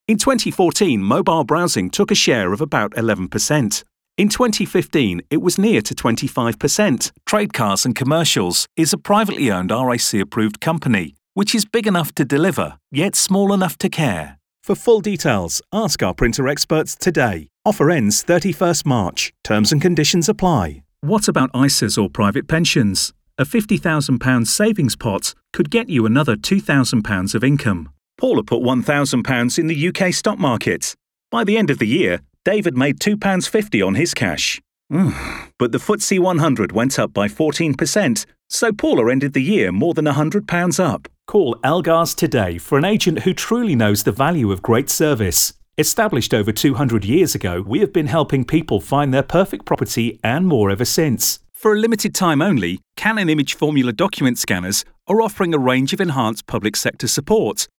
In 2014, mobile browsing took a share of about 11%. In 2015, it was near to 25%. Trade Cars and Commercials is a privately owned RAC-approved company, which is big enough to deliver, yet small enough to care. For full details, ask our printer experts today. Offer ends 31st March. Terms and conditions apply. What about ISAs or private pensions? A £50,000 savings pot could get you another £2,000 of income. Paula put £1,000 in the UK stock market. By the end of the year, David made £2.50 on his cash. But the FTSE 100 went up by 14%, so Paula ended the year more than £100 up. Call Elgars today for an agent who truly knows the value of great service. Established over 200 years ago, we have been helping people find their perfect property and more ever since. For a limited time only, Canon Image Formula document scanners are offering a range of enhanced public sector support,